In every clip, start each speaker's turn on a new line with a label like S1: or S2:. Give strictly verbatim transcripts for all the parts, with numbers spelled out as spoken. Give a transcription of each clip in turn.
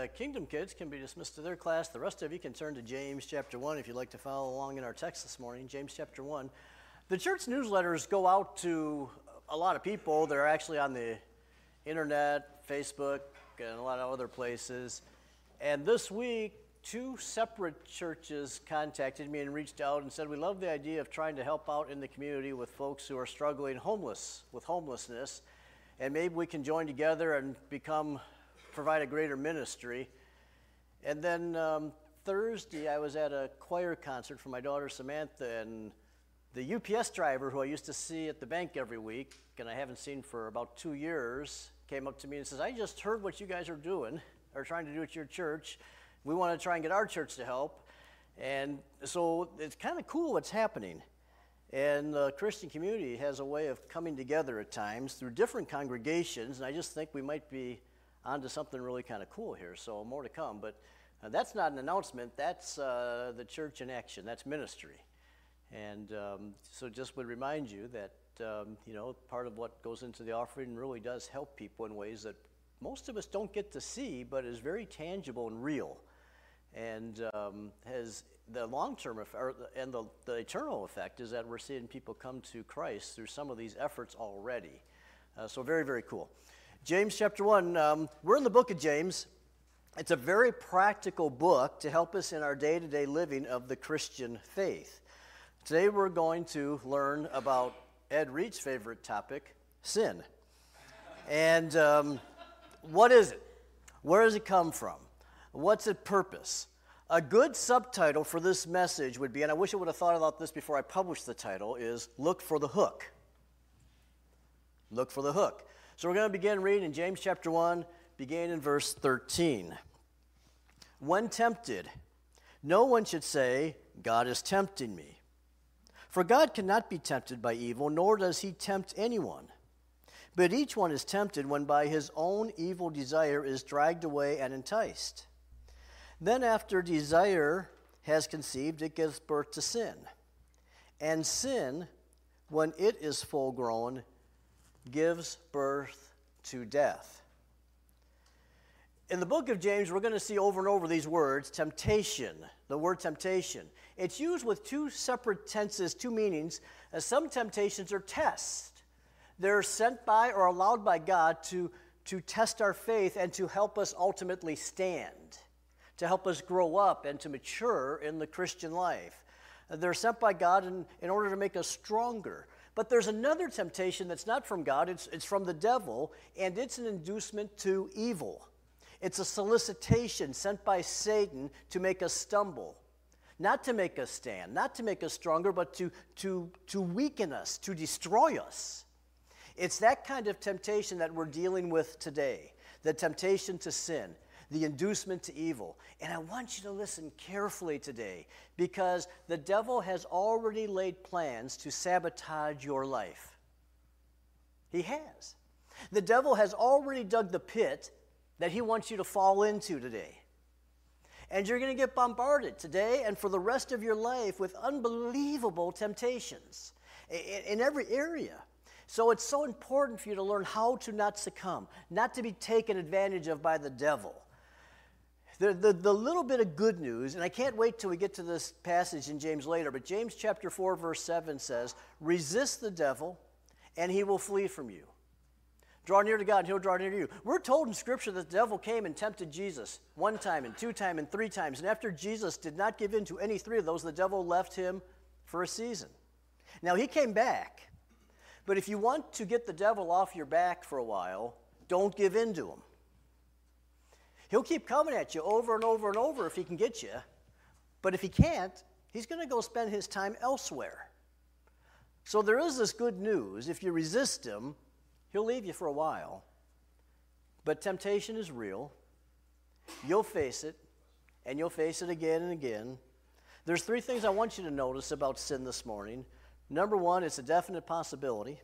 S1: Kingdom kids can be dismissed to their class. The rest of you can turn to James chapter one if you'd like to follow along in our text this morning, James chapter one. The church newsletters go out to a lot of people. They're actually on the internet, Facebook, and a lot of other places. And this week, two separate churches contacted me and reached out and said, we love the idea of trying to help out in the community with folks who are struggling homeless, with homelessness. And maybe we can join together and become, provide a greater ministry. And then um, Thursday, I was at a choir concert for my daughter Samantha, and the U P S driver who I used to see at the bank every week, and I haven't seen for about two years, came up to me and says, I just heard what you guys are doing, or trying to do at your church. We want to try and get our church to help. And so it's kind of cool what's happening. And the Christian community has a way of coming together at times through different congregations, and I just think we might be onto something really kind of cool here, so more to come. But uh, that's not an announcement. That's uh, the church in action. That's ministry. And um, so just would remind you that, um, you know, part of what goes into the offering really does help people in ways that most of us don't get to see, but is very tangible and real. And um, has the long-term effect, and the, the eternal effect is that we're seeing people come to Christ through some of these efforts already. Uh, so very, very cool. James chapter one, um, we're in the book of James. It's a very practical book to help us in our day-to-day living of the Christian faith. Today we're going to learn about Ed Reed's favorite topic, sin. And um, what is it? Where does it come from? What's its purpose? A good subtitle for this message would be, and I wish I would have thought about this before I published the title, is Look for the Hook. Look for the hook. So we're going to begin reading in James chapter one, beginning in verse thirteen. When tempted, no one should say, God is tempting me. For God cannot be tempted by evil, nor does he tempt anyone. But each one is tempted when by his own evil desire is dragged away and enticed. Then after desire has conceived, it gives birth to sin. And sin, when it is full grown, gives birth to death. In the book of James, we're going to see over and over these words, temptation, the word temptation. It's used with two separate tenses, two meanings. As some temptations are tests. They're sent by or allowed by God to, to test our faith and to help us ultimately stand, to help us grow up and to mature in the Christian life. They're sent by God in, in order to make us stronger. But there's another temptation that's not from God, it's, it's from the devil, and it's an inducement to evil. It's a solicitation sent by Satan to make us stumble, not to make us stand, not to make us stronger, but to, to, to weaken us, to destroy us. It's that kind of temptation that we're dealing with today, the temptation to sin, the inducement to evil. And I want you to listen carefully today, because the devil has already laid plans to sabotage your life. He has. The devil has already dug the pit that he wants you to fall into today. And you're going to get bombarded today and for the rest of your life with unbelievable temptations in, in every area. So it's so important for you to learn how to not succumb, not to be taken advantage of by the devil. The, the, the little bit of good news, and I can't wait till we get to this passage in James later, but James chapter four verse seven says, resist the devil and he will flee from you. Draw near to God and he'll draw near to you. We're told in Scripture that the devil came and tempted Jesus one time and two times and three times. And after Jesus did not give in to any three of those, the devil left him for a season. Now he came back. But if you want to get the devil off your back for a while, don't give in to him. He'll keep coming at you over and over and over if he can get you. But if he can't, he's going to go spend his time elsewhere. So there is this good news. If you resist him, he'll leave you for a while. But temptation is real. You'll face it, and you'll face it again and again. There's three things I want you to notice about sin this morning. Number one, it's a definite possibility.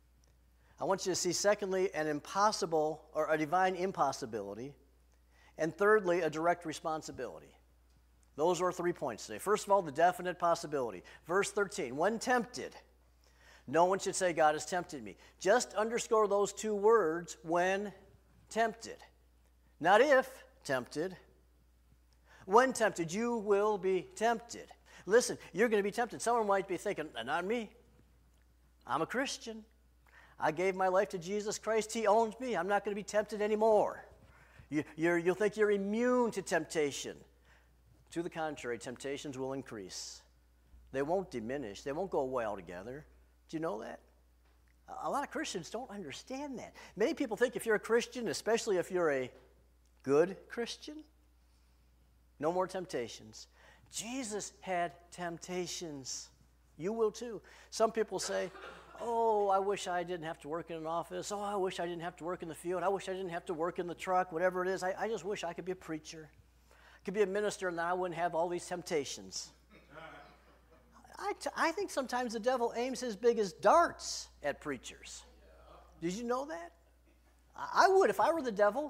S1: I want you to see, secondly, an impossible or a divine impossibility. And thirdly, a direct responsibility. Those are three points today. First of all, the definite possibility. Verse thirteen, when tempted, no one should say, God has tempted me. Just underscore those two words, when tempted. Not if tempted. When tempted, you will be tempted. Listen, you're going to be tempted. Someone might be thinking, not me. I'm a Christian. I gave my life to Jesus Christ. He owns me. I'm not going to be tempted anymore. You, you're, you'll think you're immune to temptation. To the contrary, temptations will increase. They won't diminish. They won't go away altogether. Do you know that? A lot of Christians don't understand that. Many people think if you're a Christian, especially if you're a good Christian, no more temptations. Jesus had temptations. You will too. Some people say, oh, I wish I didn't have to work in an office. Oh, I wish I didn't have to work in the field. I wish I didn't have to work in the truck, whatever it is. I, I just wish I could be a preacher. I could be a minister and then I wouldn't have all these temptations. I, t- I think sometimes the devil aims his biggest darts at preachers. Did you know that? I, I would if I were the devil.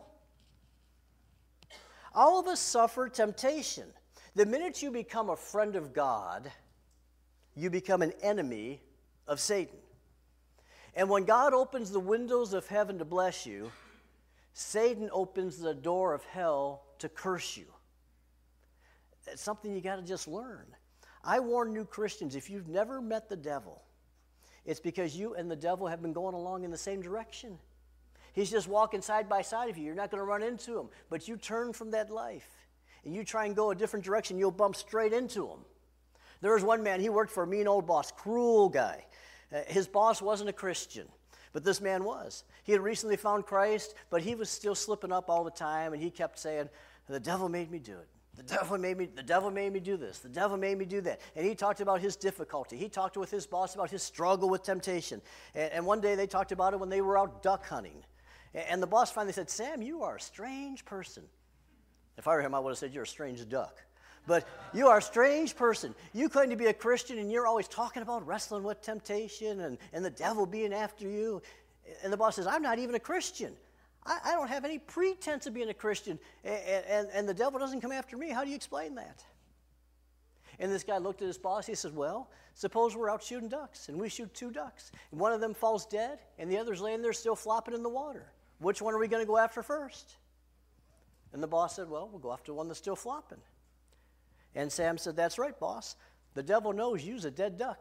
S1: All of us suffer temptation. The minute you become a friend of God, you become an enemy of Satan. And when God opens the windows of heaven to bless you, Satan opens the door of hell to curse you. It's something you got to just learn. I warn new Christians, if you've never met the devil, it's because you and the devil have been going along in the same direction. He's just walking side by side of you. You're not going to run into him. But you turn from that life, and you try and go a different direction, you'll bump straight into him. There was one man, he worked for a mean old boss, cruel guy. Uh, his boss wasn't a Christian, but this man was. He had recently found Christ, but he was still slipping up all the time, and he kept saying, the devil made me do it. The devil made me, the devil made me do this. The devil made me do that. And he talked about his difficulty. He talked with his boss about his struggle with temptation. And, and one day they talked about it when they were out duck hunting. And, and the boss finally said, Sam, you are a strange person. If I were him, I would have said, you're a strange duck. But you are a strange person. You claim to be a Christian, and you're always talking about wrestling with temptation and, and the devil being after you. And the boss says, I'm not even a Christian. I, I don't have any pretense of being a Christian, and, and, and the devil doesn't come after me. How do you explain that? And this guy looked at his boss. He says, well, suppose we're out shooting ducks, and we shoot two ducks. And one of them falls dead, and the other's laying there still flopping in the water. Which one are we going to go after first? And the boss said, well, we'll go after the one that's still flopping. And Sam said, that's right, boss. The devil knows you's a dead duck.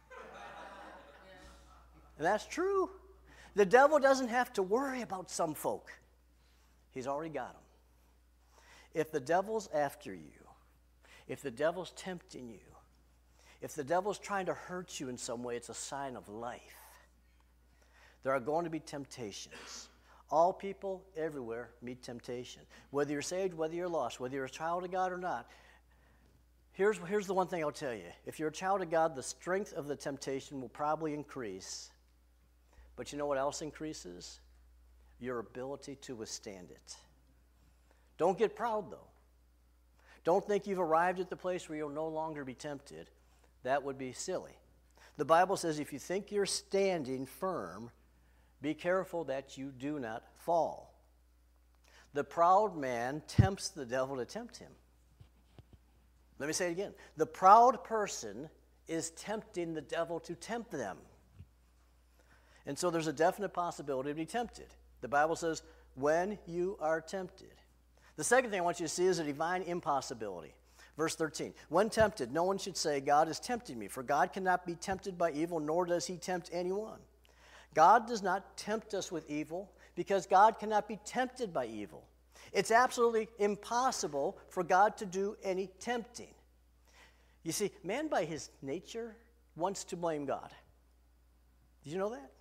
S1: And that's true. The devil doesn't have to worry about some folk. He's already got them. If the devil's after you, if the devil's tempting you, if the devil's trying to hurt you in some way, it's a sign of life. There are going to be temptations. All people everywhere meet temptation. Whether you're saved, whether you're lost, whether you're a child of God or not. Here's, here's the one thing I'll tell you. If you're a child of God, the strength of the temptation will probably increase. But you know what else increases? Your ability to withstand it. Don't get proud, though. Don't think you've arrived at the place where you'll no longer be tempted. That would be silly. The Bible says if you think you're standing firm, be careful that you do not fall. The proud man tempts the devil to tempt him. Let me say it again. The proud person is tempting the devil to tempt them. And so there's a definite possibility to be tempted. The Bible says, when you are tempted. The second thing I want you to see is a divine impossibility. Verse thirteen, when tempted, no one should say, God is tempting me, for God cannot be tempted by evil, nor does he tempt anyone. God does not tempt us with evil, because God cannot be tempted by evil. It's absolutely impossible for God to do any tempting. You see, man by his nature wants to blame God. Did you know that?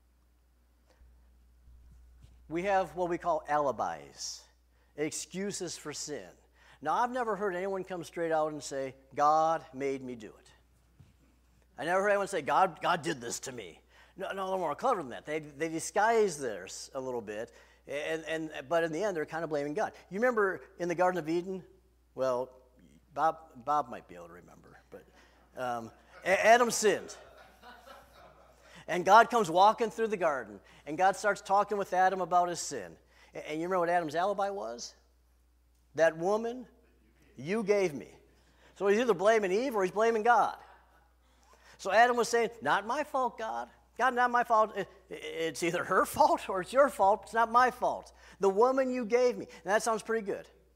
S1: We have what we call alibis, excuses for sin. Now, I've never heard anyone come straight out and say, God made me do it. I never heard anyone say, God, God did this to me. No, no, they're more clever than that. They, they disguise theirs a little bit, and, and, but in the end, they're kind of blaming God. You remember in the Garden of Eden? Well, Bob, Bob might be able to remember, but um, Adam sinned. And God comes walking through the garden, and God starts talking with Adam about his sin. And you remember what Adam's alibi was? That woman you gave me. So he's either blaming Eve or he's blaming God. So Adam was saying, not my fault, God. God, not my fault. It's either her fault or it's your fault. It's not my fault. The woman you gave me. And that sounds pretty good.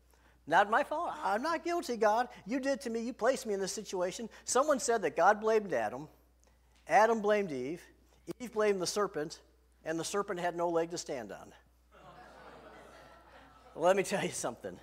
S1: Not my fault. I'm not guilty, God. You did to me. You placed me in this situation. Someone said that God blamed Adam. Adam blamed Eve. Eve blamed the serpent, and the serpent had no leg to stand on. Well, let me tell you something.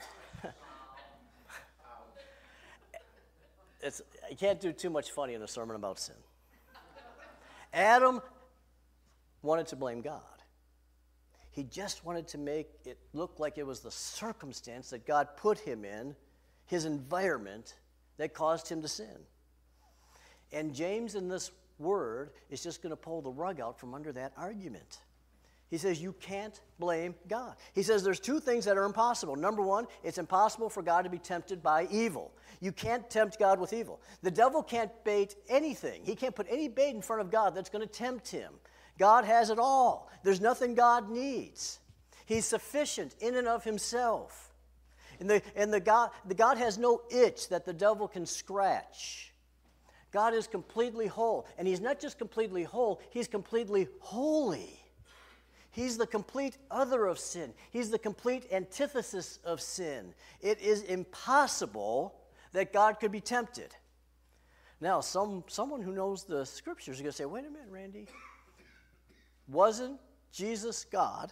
S1: It's, you can't do too much funny in a sermon about sin. Adam wanted to blame God. He just wanted to make it look like it was the circumstance that God put him in, his environment, that caused him to sin. And James in this word is just going to pull the rug out from under that argument. He says you can't blame God. He says there's two things that are impossible. Number one, it's impossible for God to be tempted by evil. You can't tempt God with evil. The devil can't bait anything. He can't put any bait in front of God that's going to tempt him. God has it all. There's nothing God needs. He's sufficient in and of himself. And, the, and the, God, the God has no itch that the devil can scratch. God is completely whole. And he's not just completely whole, he's completely holy. He's the complete other of sin. He's the complete antithesis of sin. It is impossible that God could be tempted. Now, some, someone who knows the scriptures is going to say, wait a minute, Randy. Wasn't Jesus God?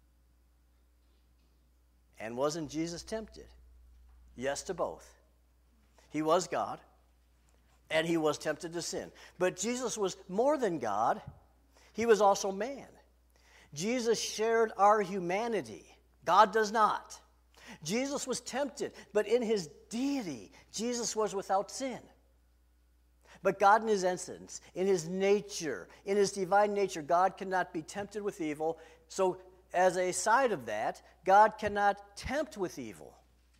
S1: And wasn't Jesus tempted? Yes to both. He was God, and he was tempted to sin. But Jesus was more than God. He was also man. Jesus shared our humanity. God does not. Jesus was tempted, but in his deity, Jesus was without sin. But God in his essence, in his nature, in his divine nature, God cannot be tempted with evil. So as a side of that, God cannot tempt with evil.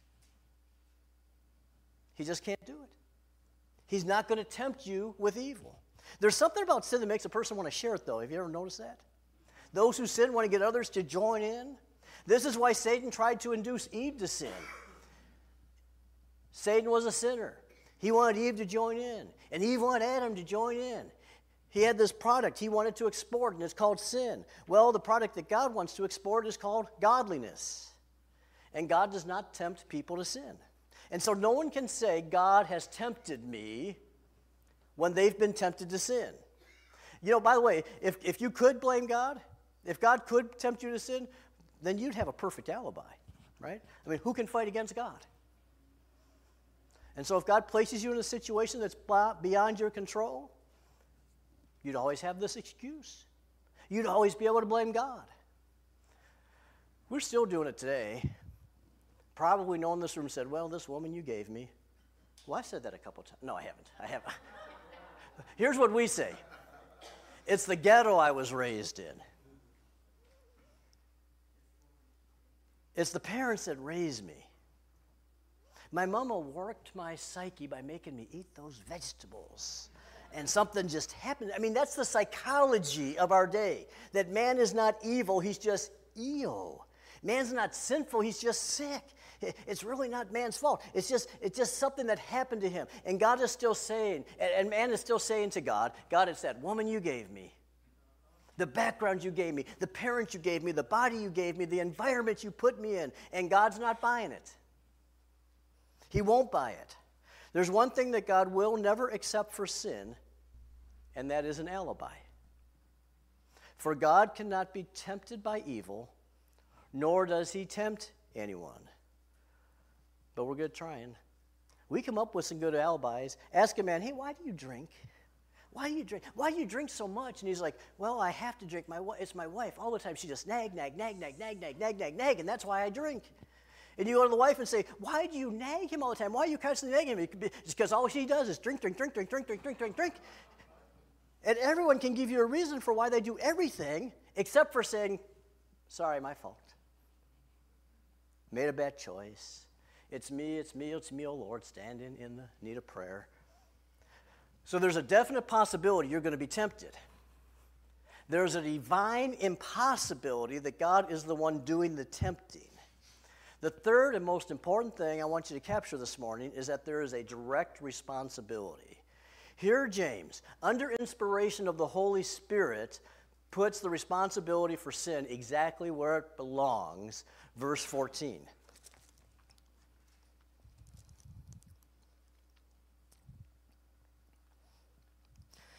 S1: He just can't do it. He's not going to tempt you with evil. There's something about sin that makes a person want to share it, though. Have you ever noticed that? Those who sin want to get others to join in. This is why Satan tried to induce Eve to sin. Satan was a sinner. He wanted Eve to join in, and Eve wanted Adam to join in. He had this product he wanted to export, and it's called sin. Well, the product that God wants to export is called godliness. And God does not tempt people to sin. And so no one can say, God has tempted me when they've been tempted to sin. You know, by the way, if, if you could blame God, if God could tempt you to sin, then you'd have a perfect alibi, right? I mean, who can fight against God? And so if God places you in a situation that's beyond your control, you'd always have this excuse. You'd always be able to blame God. We're still doing it today. Probably no one in this room said, well, this woman you gave me. Well, I said that a couple times. No, I haven't. I haven't. Here's what we say. It's the ghetto I was raised in. It's the parents that raised me. My mama worked my psyche by making me eat those vegetables. And something just happened. I mean, that's the psychology of our day. That man is not evil, he's just eo. Man's not sinful, he's just sick. It's really not man's fault. It's just, it's just something that happened to him. And God is still saying, and man is still saying to God, God, it's that woman you gave me. The background you gave me, the parent you gave me, the body you gave me, the environment you put me in, and God's not buying it. He won't buy it. There's one thing that God will never accept for sin, and that is an alibi. For God cannot be tempted by evil, nor does he tempt anyone. But we're good trying. We come up with some good alibis. Ask a man, hey, why do you drink? Why do you drink? Why do you drink so much? And he's like, well, I have to drink. My It's my wife. All the time she just nag, nag, nag, nag, nag, nag, nag, nag, nag, and that's why I drink. And you go to the wife and say, why do you nag him all the time? Why are you constantly nagging him? It's because all she does is drink, drink, drink, drink, drink, drink, drink, drink, drink. And everyone can give you a reason for why they do everything except for saying, sorry, my fault. Made a bad choice. It's me, it's me, it's me, oh Lord, standing in the need of prayer. So there's a definite possibility you're going to be tempted. There's a divine impossibility that God is the one doing the tempting. The third and most important thing I want you to capture this morning is that there is a direct responsibility. Here, James, under inspiration of the Holy Spirit, puts the responsibility for sin exactly where it belongs. Verse fourteen.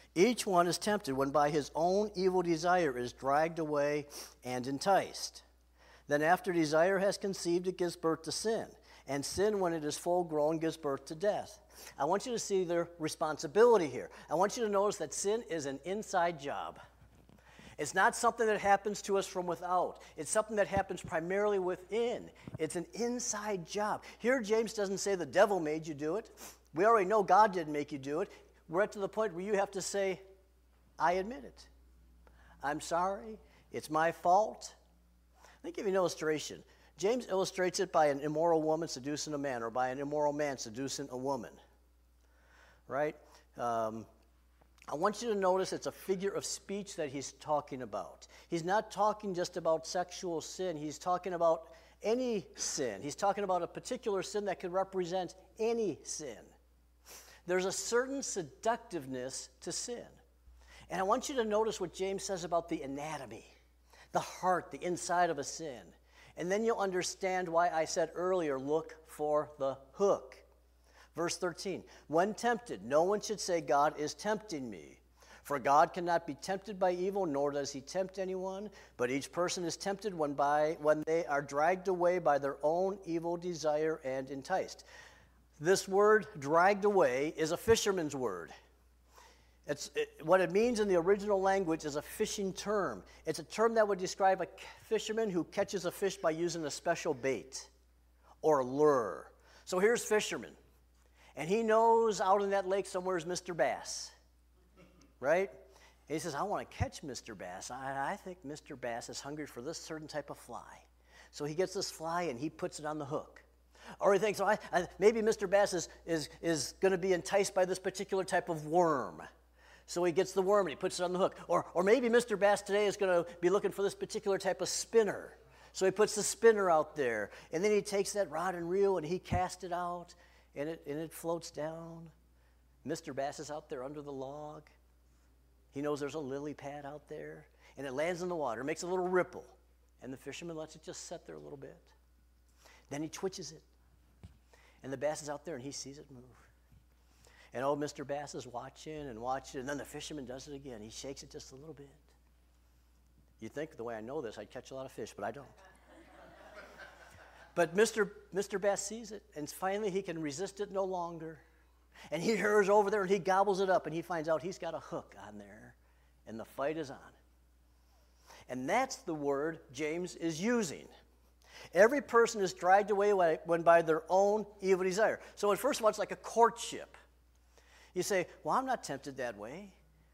S1: Each one is tempted when by his own evil desire is dragged away and enticed. Then after desire has conceived, it gives birth to sin. And sin, when it is full grown, gives birth to death. I want you to see their responsibility here. I want you to notice that sin is an inside job. It's not something that happens to us from without. It's something that happens primarily within. It's an inside job. Here, James doesn't say the devil made you do it. We already know God didn't make you do it. We're at to the point where you have to say, I admit it. I'm sorry. It's my fault. Let me give you an illustration. James illustrates it by an immoral woman seducing a man, or by an immoral man seducing a woman. Right? Um, I want you to notice it's a figure of speech that he's talking about. He's not talking just about sexual sin. He's talking about any sin. He's talking about a particular sin that could represent any sin. There's a certain seductiveness to sin. And I want you to notice what James says about the anatomy, the heart, the inside of a sin. And then you'll understand why I said earlier, look for the hook. Verse thirteen, when tempted, no one should say, God is tempting me. For God cannot be tempted by evil, nor does he tempt anyone. But each person is tempted when, by, when they are dragged away by their own evil desire and enticed. This word, dragged away, is a fisherman's word. It's, it, what it means in the original language is a fishing term. It's a term that would describe a fisherman who catches a fish by using a special bait or lure. So here's fisherman, and he knows out in that lake somewhere is Mister Bass, right? And he says, I want to catch Mister Bass. I, I think Mister Bass is hungry for this certain type of fly. So he gets this fly and he puts it on the hook. Or he thinks, oh, I, I, maybe Mister Bass is, is, is going to be enticed by this particular type of worm. So he gets the worm and he puts it on the hook. Or, or maybe Mister Bass today is going to be looking for this particular type of spinner. So he puts the spinner out there. And then he takes that rod and reel and he casts it out. And it, and it floats down. Mister Bass is out there under the log. He knows there's a lily pad out there. And it lands in the water, makes a little ripple. And the fisherman lets it just sit there a little bit. Then he twitches it. And the bass is out there and he sees it move. And old Mister Bass is watching and watching, and then the fisherman does it again. He shakes it just a little bit. You'd think the way I know this, I'd catch a lot of fish, but I don't. But Mister Mister Bass sees it, and finally he can resist it no longer. And he hurries over there and he gobbles it up, and he finds out he's got a hook on there, and the fight is on. And that's the word James is using. Every person is dragged away when by their own evil desire. So first of all, it's like a courtship. You say, well, I'm not tempted that way.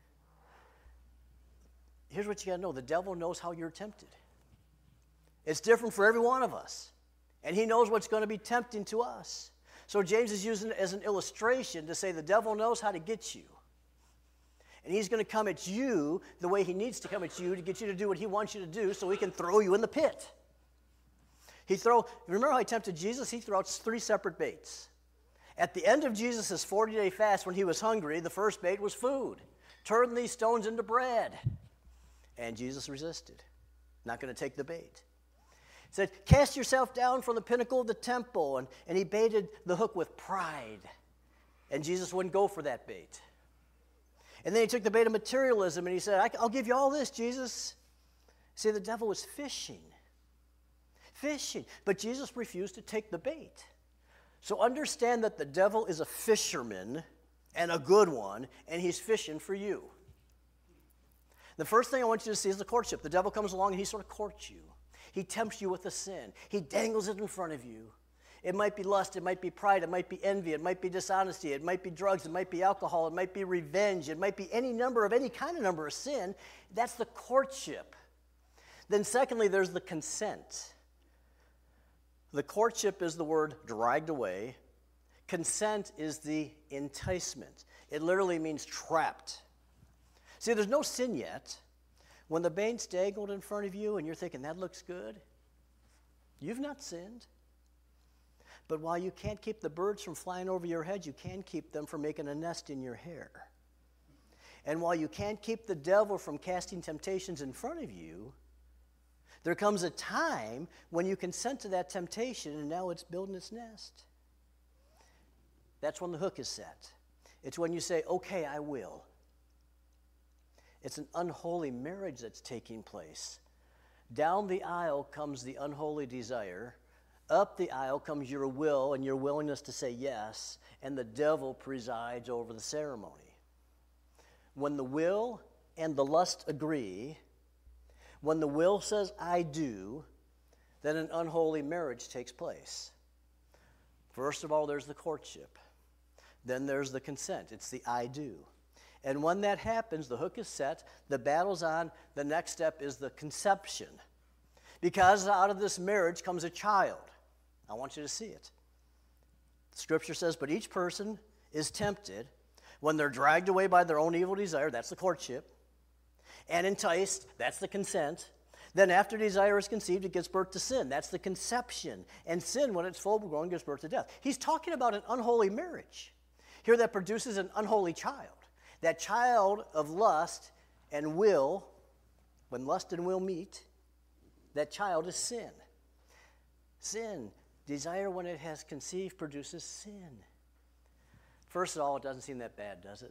S1: Here's what you got to know. The devil knows how you're tempted. It's different for every one of us. And he knows what's going to be tempting to us. So James is using it as an illustration to say the devil knows how to get you. And he's going to come at you the way he needs to come at you to get you to do what he wants you to do so he can throw you in the pit. He throw, remember how he tempted Jesus? He threw out three separate baits. At the end of Jesus' forty-day fast, when he was hungry, the first bait was food. Turn these stones into bread. And Jesus resisted. Not going to take the bait. He said, cast yourself down from the pinnacle of the temple. And, and he baited the hook with pride. And Jesus wouldn't go for that bait. And then he took the bait of materialism and he said, I'll give you all this, Jesus. See, the devil was fishing. Fishing. But Jesus refused to take the bait. So understand that the devil is a fisherman and a good one, and he's fishing for you. The first thing I want you to see is the courtship. The devil comes along and he sort of courts you. He tempts you with a sin. He dangles it in front of you. It might be lust, it might be pride, it might be envy, it might be dishonesty, it might be drugs, it might be alcohol, it might be revenge, it might be any number of any kind of number of sin. That's the courtship. Then secondly, there's the consent. The courtship is the word dragged away. Consent is the enticement. It literally means trapped. See, there's no sin yet. When the bait's dangled in front of you and you're thinking, that looks good, you've not sinned. But while you can't keep the birds from flying over your head, you can keep them from making a nest in your hair. And while you can't keep the devil from casting temptations in front of you, there comes a time when you consent to that temptation and now it's building its nest. That's when the hook is set. It's when you say, okay, I will. It's an unholy marriage that's taking place. Down the aisle comes the unholy desire. Up the aisle comes your will and your willingness to say yes, and the devil presides over the ceremony. When the will and the lust agree, when the will says, I do, then an unholy marriage takes place. First of all, there's the courtship. Then there's the consent. It's the I do. And when that happens, the hook is set, the battle's on, the next step is the conception. Because out of this marriage comes a child. I want you to see it. Scripture says, but each person is tempted when they're dragged away by their own evil desire, that's the courtship, and enticed, that's the consent. Then after desire is conceived, it gives birth to sin. That's the conception. And sin, when it's full grown, gives birth to death. He's talking about an unholy marriage here that produces an unholy child. That child of lust and will, when lust and will meet, that child is sin. Sin. Desire, when it has conceived, produces sin. First of all, it doesn't seem that bad, does it?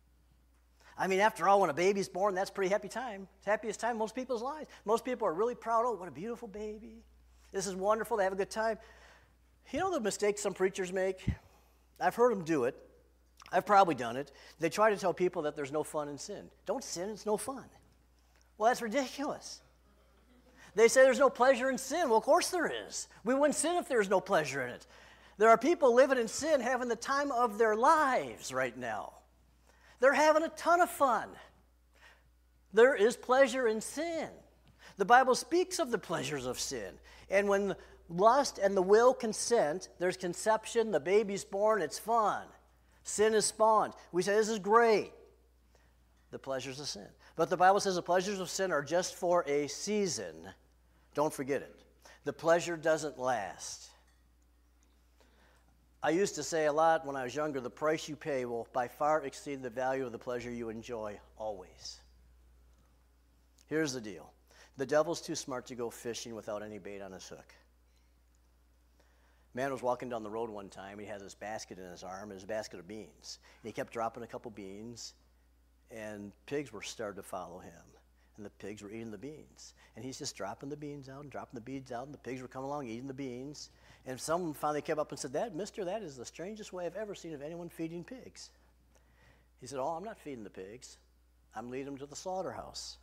S1: I mean, after all, when a baby's born, that's a pretty happy time. It's the happiest time in most people's lives. Most people are really proud. Oh, what a beautiful baby. This is wonderful. They have a good time. You know the mistake some preachers make? I've heard them do it. I've probably done it. They try to tell people that there's no fun in sin. Don't sin, it's no fun. Well, that's ridiculous. They say there's no pleasure in sin. Well, of course there is. We wouldn't sin if there's no pleasure in it. There are people living in sin having the time of their lives right now. They're having a ton of fun. There is pleasure in sin. The Bible speaks of the pleasures of sin. And when lust and the will consent, there's conception, the baby's born, it's fun. Sin is spawned. We say, this is great. The pleasures of sin. But the Bible says the pleasures of sin are just for a season. Don't forget it. The pleasure doesn't last. I used to say a lot when I was younger, the price you pay will by far exceed the value of the pleasure you enjoy always. Here's the deal. The devil's too smart to go fishing without any bait on his hook. Man was walking down the road one time. He had this basket in his arm, his basket of beans. And he kept dropping a couple beans, and pigs were starting to follow him. And the pigs were eating the beans. And he's just dropping the beans out and dropping the beans out, and the pigs were coming along eating the beans. And someone finally came up and said, "That, mister, that is the strangest way I've ever seen of anyone feeding pigs." He said, "Oh, I'm not feeding the pigs. I'm leading them to the slaughterhouse."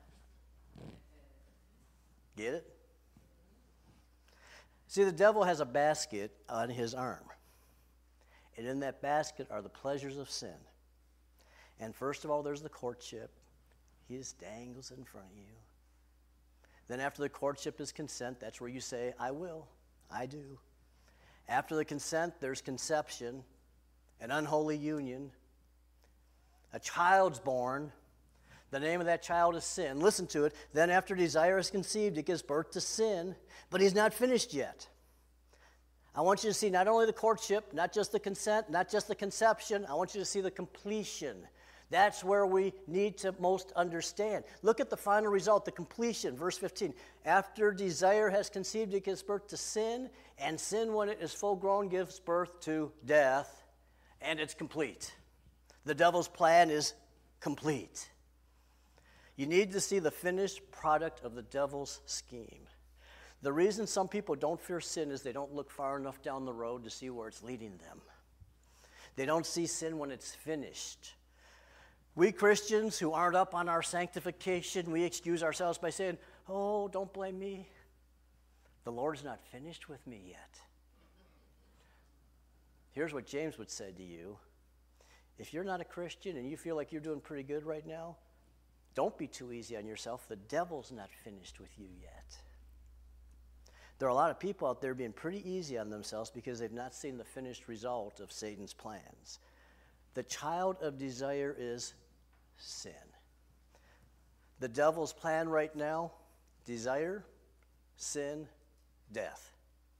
S1: Get it? See, the devil has a basket on his arm. And in that basket are the pleasures of sin. And first of all, there's the courtship. He just dangles in front of you. Then after the courtship is consent. That's where you say, I will, I do. After the consent, there's conception, an unholy union. A child's born. The name of that child is sin. Listen to it. Then after desire is conceived, it gives birth to sin. But he's not finished yet. I want you to see not only the courtship, not just the consent, not just the conception. I want you to see the completion. That's where we need to most understand. Look at the final result, the completion. Verse fifteen. After desire has conceived, it gives birth to sin. And sin, when it is full grown, gives birth to death. And it's complete. The devil's plan is complete. You need to see the finished product of the devil's scheme. The reason some people don't fear sin is they don't look far enough down the road to see where it's leading them. They don't see sin when it's finished. We Christians who aren't up on our sanctification, we excuse ourselves by saying, "Oh, don't blame me. The Lord's not finished with me yet." Here's what James would say to you. If you're not a Christian and you feel like you're doing pretty good right now, don't be too easy on yourself. The devil's not finished with you yet. There are a lot of people out there being pretty easy on themselves because they've not seen the finished result of Satan's plans. The child of desire is sin. The devil's plan right now, desire, sin, death.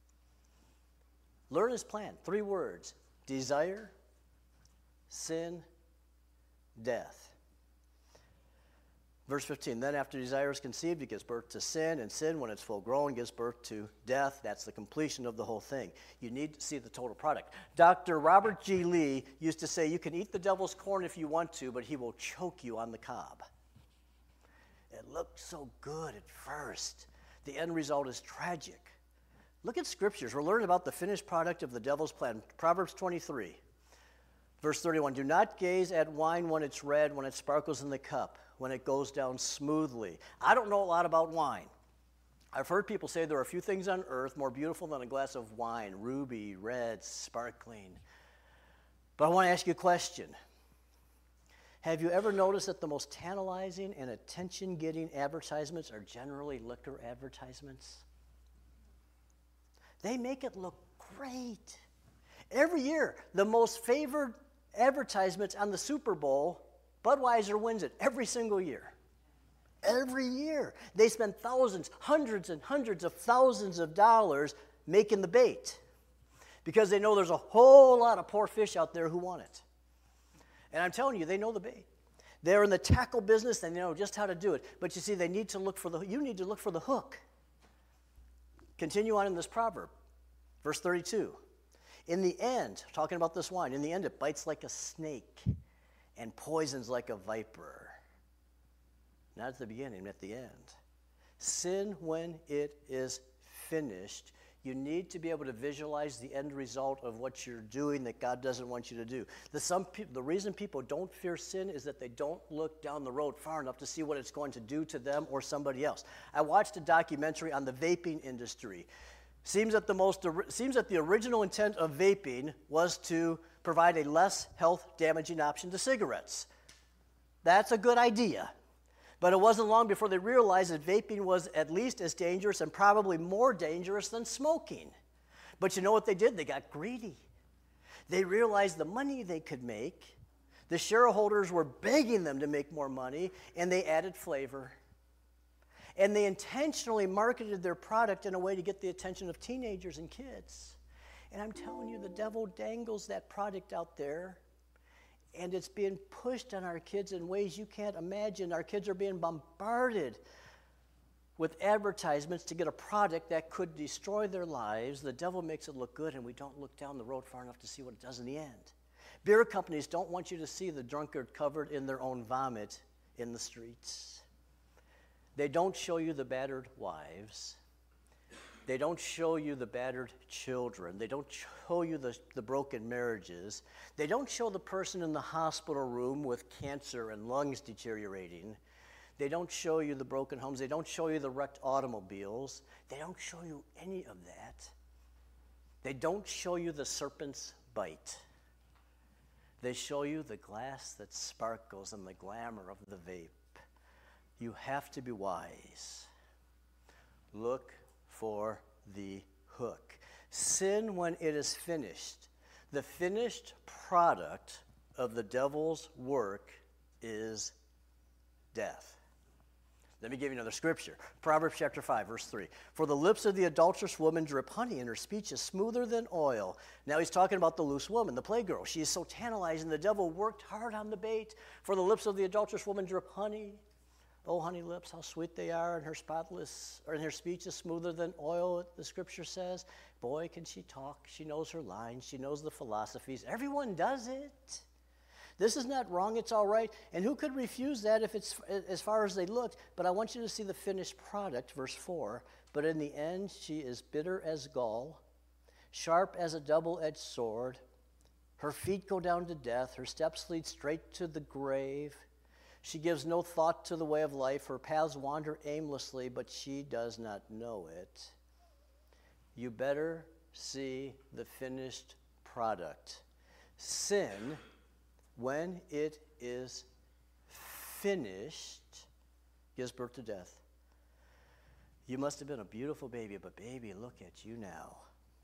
S1: Learn his plan. Three words. Desire, sin, death. Verse fifteen, then after desire is conceived, it gives birth to sin, and sin, when it's full grown, gives birth to death. That's the completion of the whole thing. You need to see the total product. Doctor Robert G. Lee used to say, you can eat the devil's corn if you want to, but he will choke you on the cob. It looks so good at first. The end result is tragic. Look at scriptures. We're learning about the finished product of the devil's plan. Proverbs twenty-three, verse thirty-one. Do not gaze at wine when it's red, when it sparkles in the cup, when it goes down smoothly. I don't know a lot about wine. I've heard people say there are a few things on earth more beautiful than a glass of wine, ruby, red, sparkling. But I want to ask you a question. Have you ever noticed that the most tantalizing and attention-getting advertisements are generally liquor advertisements? They make it look great. Every year, the most favored advertisements on the Super Bowl, Budweiser wins it every single year. Every year. They spend thousands, hundreds and hundreds of thousands of dollars making the bait because they know there's a whole lot of poor fish out there who want it. And I'm telling you, they know the bait. They're in the tackle business and they know just how to do it. But you see, they need to look for the, you need to look for the hook. Continue on in this proverb, verse thirty-two. In the end, talking about this wine, in the end it bites like a snake and poisons like a viper. Not at the beginning, at the end. Sin, when it is finished, you need to be able to visualize the end result of what you're doing that God doesn't want you to do. The, some pe- the reason people don't fear sin is that they don't look down the road far enough to see what it's going to do to them or somebody else. I watched a documentary on the vaping industry. Seems that the most seems that the original intent of vaping was to provide a less health-damaging option to cigarettes. That's a good idea. But it wasn't long before they realized that vaping was at least as dangerous and probably more dangerous than smoking. But you know what they did? They got greedy. They realized the money they could make. The shareholders were begging them to make more money, and they added flavor. And they intentionally marketed their product in a way to get the attention of teenagers and kids. And I'm telling you, the devil dangles that product out there. And it's being pushed on our kids in ways you can't imagine. Our kids are being bombarded with advertisements to get a product that could destroy their lives. The devil makes it look good, and we don't look down the road far enough to see what it does in the end. Beer companies don't want you to see the drunkard covered in their own vomit in the streets. They don't show you the battered wives. They don't show you the battered children. They don't show you the, the broken marriages. They don't show the person in the hospital room with cancer and lungs deteriorating. They don't show you the broken homes. They don't show you the wrecked automobiles. They don't show you any of that. They don't show you the serpent's bite. They show you the glass that sparkles and the glamour of the vape. You have to be wise. Look for the hook. Sin, when it is finished, the finished product of the devil's work is death. Let me give you another scripture. Proverbs chapter five, verse three. For the lips of the adulterous woman drip honey, and her speech is smoother than oil. Now he's talking about the loose woman, the playgirl. She is so tantalizing. The devil worked hard on the bait. For the lips of the adulterous woman drip honey. Oh, honey lips, how sweet they are, and her spotless, or her speech is smoother than oil, the scripture says. Boy, can she talk. She knows her lines. She knows the philosophies. Everyone does it. This is not wrong. It's all right. And who could refuse that if it's as far as they looked? But I want you to see the finished product, verse four. But in the end, she is bitter as gall, sharp as a double-edged sword. Her feet go down to death. Her steps lead straight to the grave. She gives no thought to the way of life. Her paths wander aimlessly, but she does not know it. You better see the finished product. Sin, when it is finished, gives birth to death. You must have been a beautiful baby, but baby, look at you now.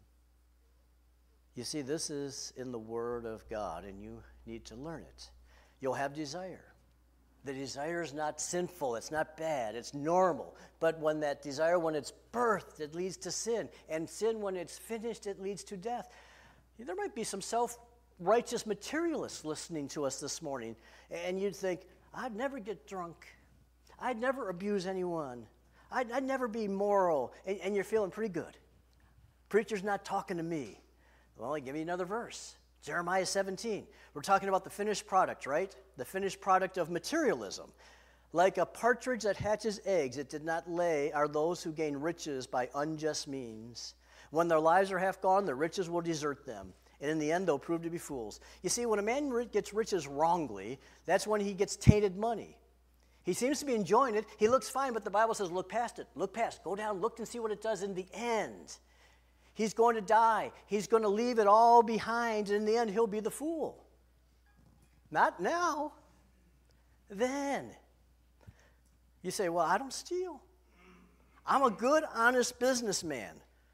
S1: You see, this is in the Word of God, and you need to learn it. You'll have desire. The desire is not sinful, it's not bad, it's normal. But when that desire, when it's birthed, it leads to sin. And sin, when it's finished, it leads to death. There might be some self-righteous materialists listening to us this morning, and you'd think, I'd never get drunk. I'd never abuse anyone. I'd, I'd never be moral. And, and you're feeling pretty good. Preacher's not talking to me. Well, give me another verse. Jeremiah seventeen. We're talking about the finished product, right? The finished product of materialism. Like a partridge that hatches eggs, it did not lay, are those who gain riches by unjust means. When their lives are half gone, their riches will desert them, and in the end they'll prove to be fools. You see, when a man gets riches wrongly, that's when he gets tainted money. He seems to be enjoying it. He looks fine, but the Bible says, look past it. Look past. Go down, look and see what it does in the end. He's going to die. He's going to leave it all behind, and in the end he'll be the fool. Not now. Then. You say, well, I don't steal. I'm a good, honest businessman.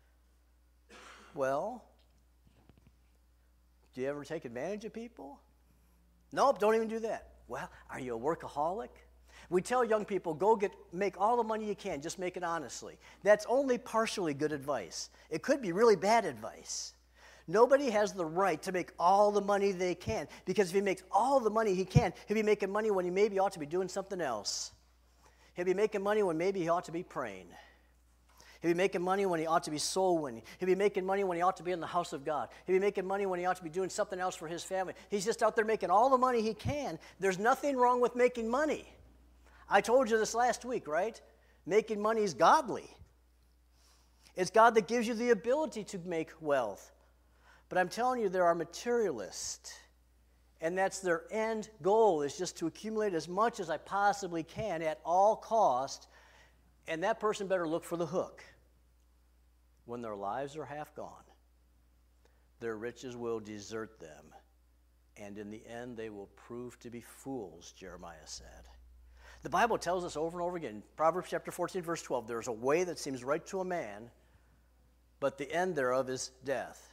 S1: Well, do you ever take advantage of people? Nope, don't even do that. Well, are you a workaholic? We tell young people, go get, make all the money you can, just make it honestly. That's only partially good advice. It could be really bad advice. Nobody has the right to make all the money they can, because if he makes all the money he can, he'll be making money when he maybe ought to be doing something else. He'll be making money when maybe he ought to be praying. He'll be making money when he ought to be soul winning. He'll be making money when he ought to be in the house of God. He'll be making money when he ought to be doing something else for his family. He's just out there making all the money he can. There's nothing wrong with making money. I told you this last week, right? Making money is godly. It's God that gives you the ability to make wealth. But I'm telling you, there are materialists. And that's their end goal, is just to accumulate as much as I possibly can at all cost. And that person better look for the hook. When their lives are half gone, their riches will desert them. And in the end, they will prove to be fools, Jeremiah said. The Bible tells us over and over again, Proverbs chapter fourteen, verse twelve, there's a way that seems right to a man, but the end thereof is death.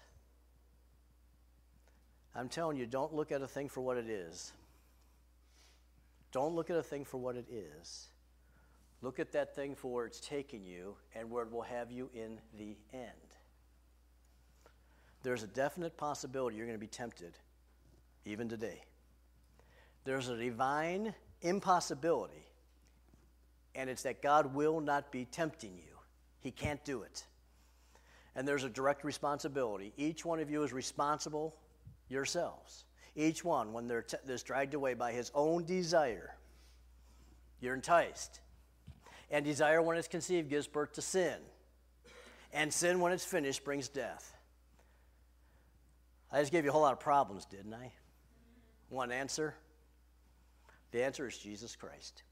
S1: I'm telling you, don't look at a thing for what it is. Don't look at a thing for what it is. Look at that thing for where it's taking you and where it will have you in the end. There's a definite possibility you're going to be tempted, even today. There's a divine impossibility, and it's that God will not be tempting you. He can't do it. And there's a direct responsibility. Each one of you is responsible yourselves. Each one, when they're, t- they're dragged away by his own desire, you're enticed. And desire, when it's conceived, gives birth to sin. And sin, when it's finished, brings death. I just gave you a whole lot of problems, didn't I? One answer? The answer is Jesus Christ.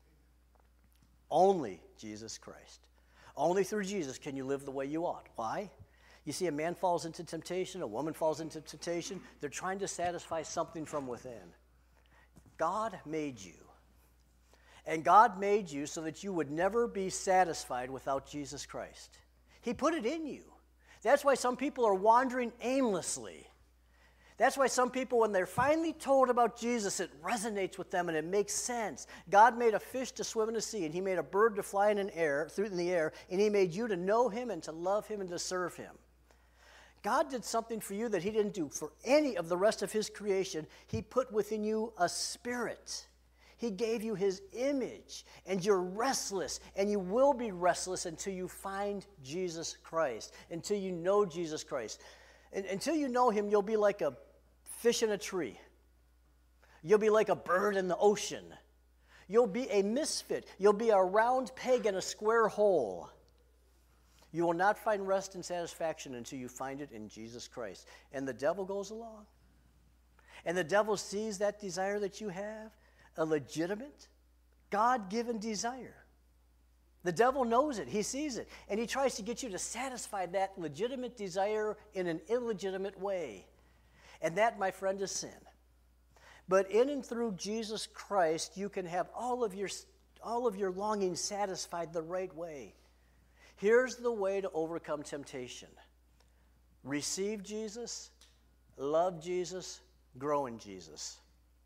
S1: Only Jesus Christ. Only through Jesus can you live the way you ought. Why? You see, a man falls into temptation, a woman falls into temptation. They're trying to satisfy something from within. God made you. And God made you so that you would never be satisfied without Jesus Christ. He put it in you. That's why some people are wandering aimlessly. That's why some people, when they're finally told about Jesus, it resonates with them and it makes sense. God made a fish to swim in the sea, and he made a bird to fly in an air, through in the air, and he made you to know him and to love him and to serve him. God did something for you that he didn't do for any of the rest of his creation. He put within you a spirit. He gave you his image, and you're restless, and you will be restless until you find Jesus Christ, until you know Jesus Christ. And until you know him, you'll be like a fish in a tree. You'll be like a bird in the ocean. You'll be a misfit. You'll be a round peg in a square hole. You will not find rest and satisfaction until you find it in Jesus Christ. And the devil goes along. And the devil sees that desire that you have, a legitimate, God-given desire. The devil knows it. He sees it. And he tries to get you to satisfy that legitimate desire in an illegitimate way. And that, my friend, is sin. But in and through Jesus Christ, you can have all of your, all of your longings satisfied the right way. Here's the way to overcome temptation. Receive Jesus, love Jesus, grow in Jesus.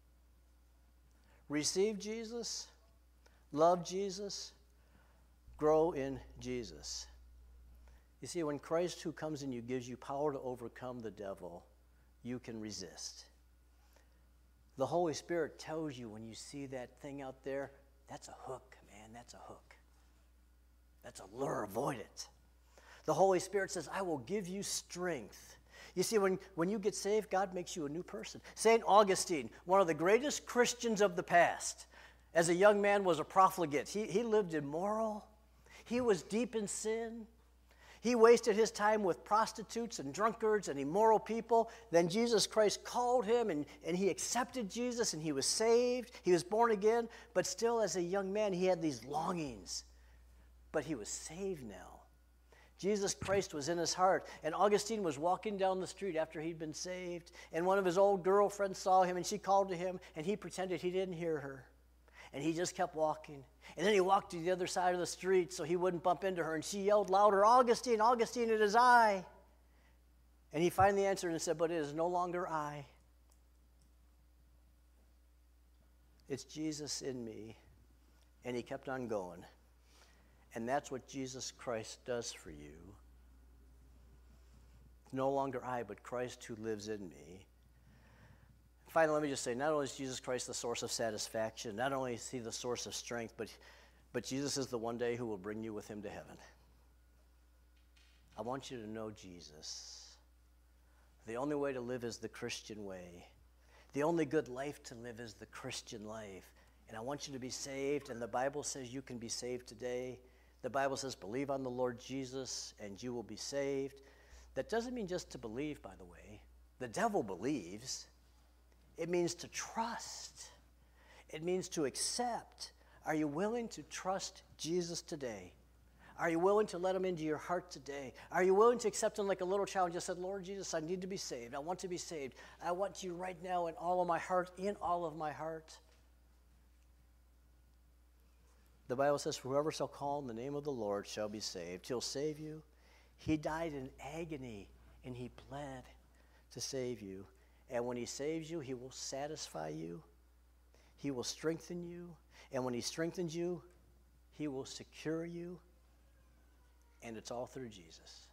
S1: Receive Jesus, love Jesus, grow in Jesus. You see, when Christ who comes in you gives you power to overcome the devil, you can resist. The Holy Spirit tells you when you see that thing out there, that's a hook, man, that's a hook. That's a lure, avoid it. The Holy Spirit says, I will give you strength. You see, when, when you get saved, God makes you a new person. Saint Augustine, one of the greatest Christians of the past, as a young man, was a profligate. He, he lived immoral. He was deep in sin. He wasted his time with prostitutes and drunkards and immoral people. Then Jesus Christ called him, and, and he accepted Jesus, and he was saved. He was born again, but still as a young man, he had these longings. But he was saved now. Jesus Christ was in his heart, and Augustine was walking down the street after he'd been saved, and one of his old girlfriends saw him, and she called to him, and he pretended he didn't hear her. And he just kept walking. And then he walked to the other side of the street so he wouldn't bump into her. And she yelled louder, Augustine, Augustine, it is I. And he finally answered and said, but it is no longer I. It's Jesus in me. And he kept on going. And that's what Jesus Christ does for you. It's no longer I, but Christ who lives in me. Finally, let me just say, not only is Jesus Christ the source of satisfaction, not only is he the source of strength, but, but Jesus is the one day who will bring you with him to heaven. I want you to know Jesus. The only way to live is the Christian way. The only good life to live is the Christian life. And I want you to be saved, and the Bible says you can be saved today. The Bible says, believe on the Lord Jesus, and you will be saved. That doesn't mean just to believe, by the way. The devil believes. It means to trust. It means to accept. Are you willing to trust Jesus today? Are you willing to let him into your heart today? Are you willing to accept him like a little child and just said, Lord Jesus, I need to be saved. I want to be saved. I want you right now in all of my heart, in all of my heart. The Bible says, whoever shall call on the name of the Lord shall be saved. He'll save you. He died in agony, and he bled to save you. And when he saves you, he will satisfy you. He will strengthen you. And when he strengthens you, he will secure you. And it's all through Jesus.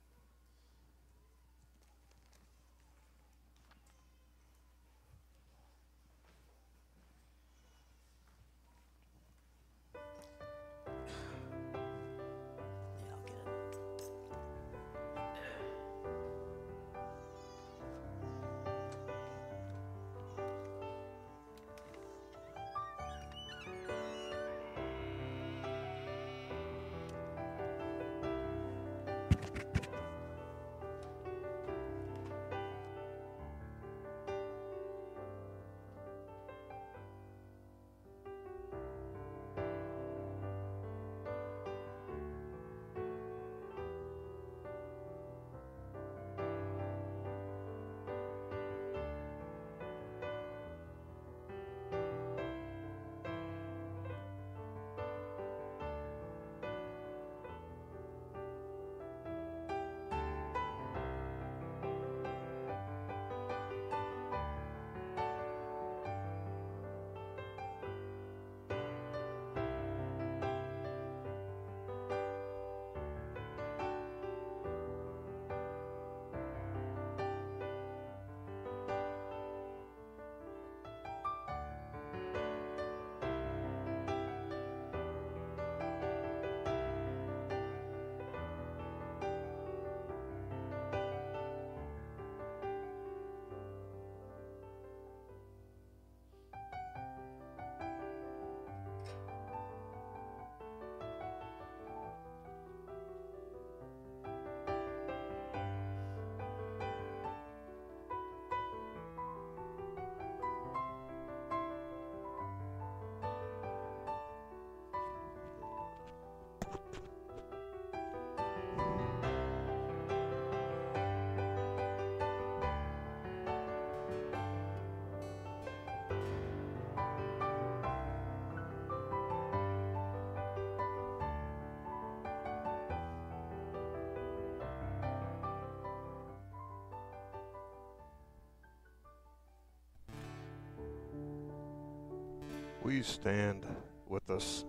S2: Will you stand with us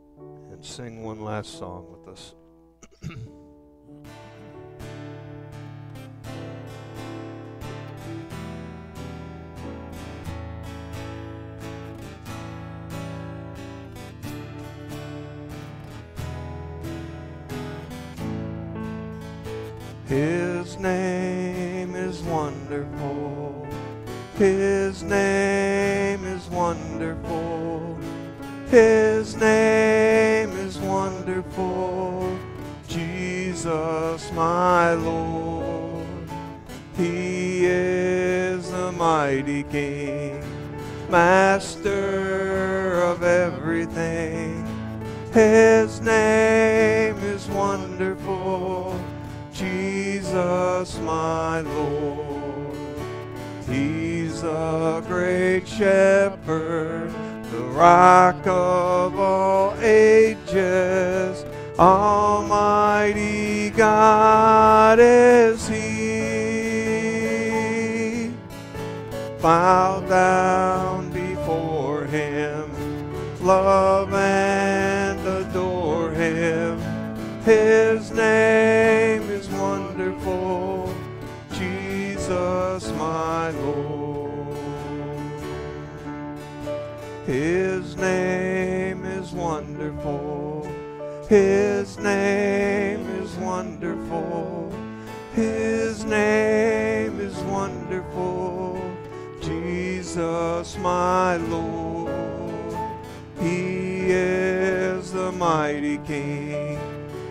S2: and sing one last song with us? His name is wonderful. His name is wonderful. His name is wonderful, Jesus my Lord. He is the mighty King, Master of everything. His name is wonderful, Jesus my Lord. He's a great shepherd, the rock of all ages. Almighty God is He. Bow down before Him, love and adore Him. His name is wonderful, Jesus my Lord. His name is wonderful, His name is wonderful, His name is wonderful, Jesus my Lord. He is the mighty King,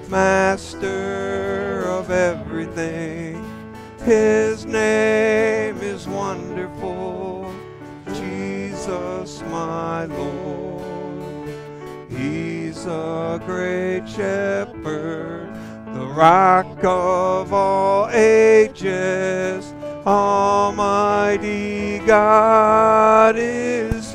S2: Master of everything. His name is wonderful, Jesus my Lord. He's a great shepherd, the rock of all ages. Almighty God is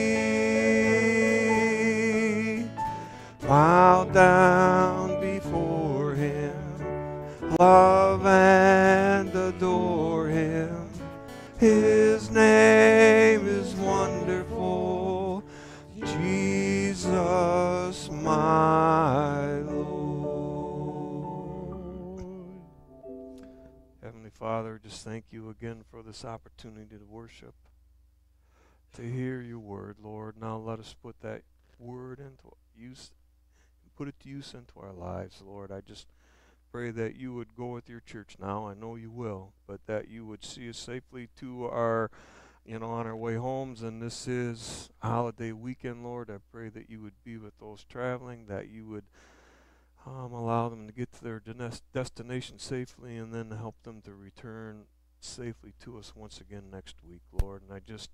S2: He. Bow down before Him, love and adore Him. His name is wonderful, Jesus my Lord. Heavenly Father, just thank you again for this opportunity to worship, to hear your word, Lord. Now let us put that word into use, put it to use into our lives, Lord. I just pray that you would go with your church now. I know you will, but that you would see us safely to our, you know, on our way homes. And this is a holiday weekend, Lord. I pray that you would be with those traveling, that you would um, allow them to get to their des- destination safely, and then help them to return safely to us once again next week, Lord. And I just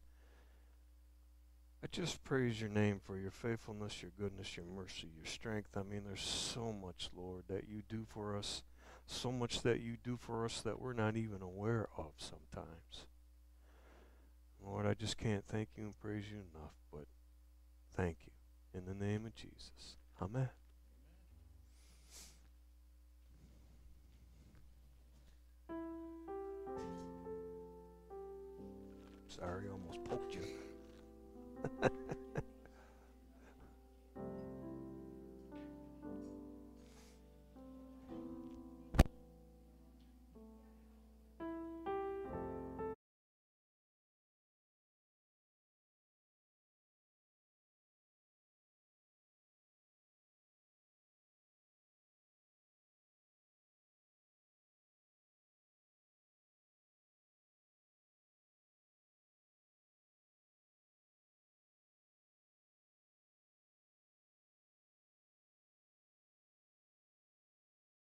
S2: I just praise your name for your faithfulness, your goodness, your mercy, your strength. I mean, there's so much, Lord, that you do for us, so much that you do for us that we're not even aware of sometimes. Lord, I just can't thank you and praise you enough, but thank you. In the name of Jesus. Amen. Sorry, I'm